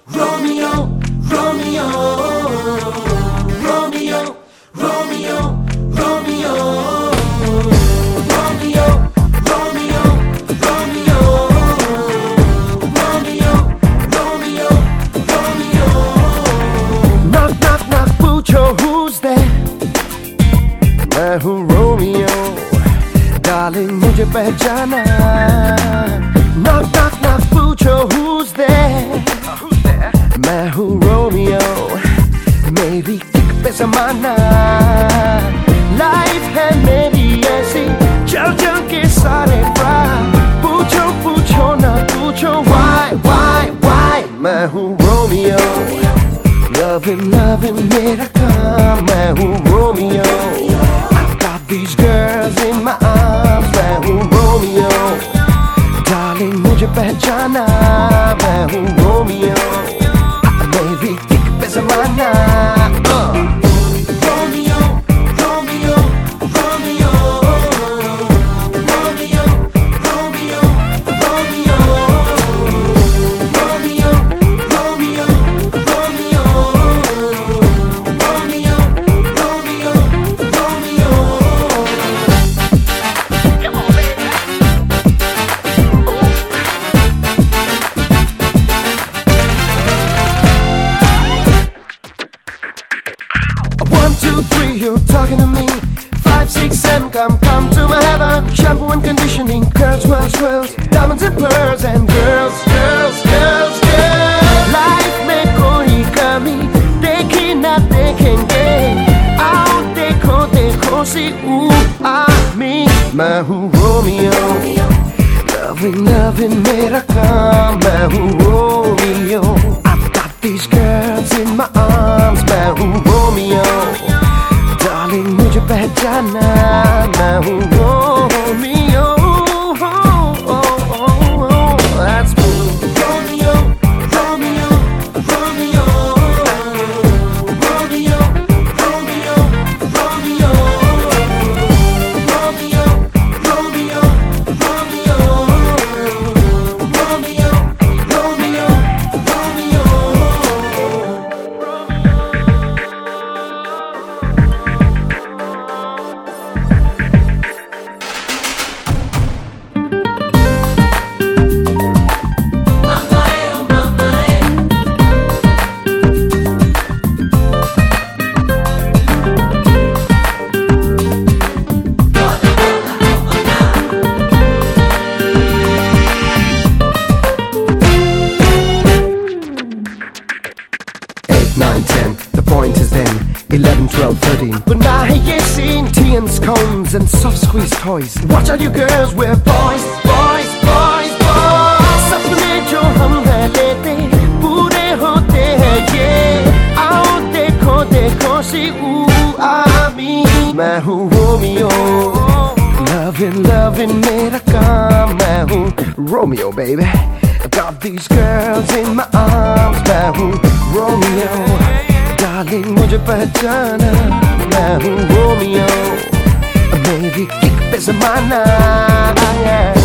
Romeo, Romeo, Romeo, Romeo, Romeo, Romeo, Romeo, Romeo, Romeo, Romeo, Romeo. Knock, knock, knock, पूछो who's there? मैं हूँ Romeo, darling मुझे पहचाना. Knock, knock, knock, पूछो who's there? मैं हूँ रोमियो, मेरी किक पे ज़माना. लाइफ है मेरी ऐसी, चल चल के सारे फ्राई. पूछो पूछो ना पूछो why, why, why. मैं हूँ रोमियो, loving, loving मेरा काम. मैं हूँ Romeo, I've got these girls in my arms. मैं हूँ रोमियो, darling मुझे पहचाना. मैं हूँ रोमियो, मेरी किक पे ज़माना. Romeo, Romeo, Romeo, Romeo, Romeo, Romeo, Romeo, Romeo, Romeo, Romeo, Romeo, Romeo. Come on, baby. 1, 2, 3, you're talking to me. 5, 6, 7, come to my heaven. Shampoo and conditioning, curls, swirls, swirls, diamonds and pearls, and girls, girls, girls, girls. Life में कोई कमी देखी ना देखेंगे. आओ देखो देखो सी मी. मैं हूँ रोमियो, loving, loving मेरा काम. मैं हूँ Romeo, I've got these girls in my arms. मैं हूँ रोमियो, darling मुझे पहचाना. मैं हूँ Romeo, that's me. Romeo, Romeo, Romeo, Romeo, Romeo, Romeo, Romeo, Romeo, Romeo, Romeo, Romeo, Romeo. 9, 10, the point is then 11, 12, 13. But now hey, you seen tea and scones and soft squeeze toys. Watch out you girls, we're boys, boys, boys, boys. सपने जो हम है लेते पूरे होते हैं ये. आओ देखो देखो सी मी. मैं हूँ रोमियो, loving, loving मेरा काम. मैं हूँ Romeo baby, I've got these girls in my arms. मैं हूँ रोमियो, darling मुझे पहचाना. मैं हूँ रोमियो, मेरी किक पे ज़माना.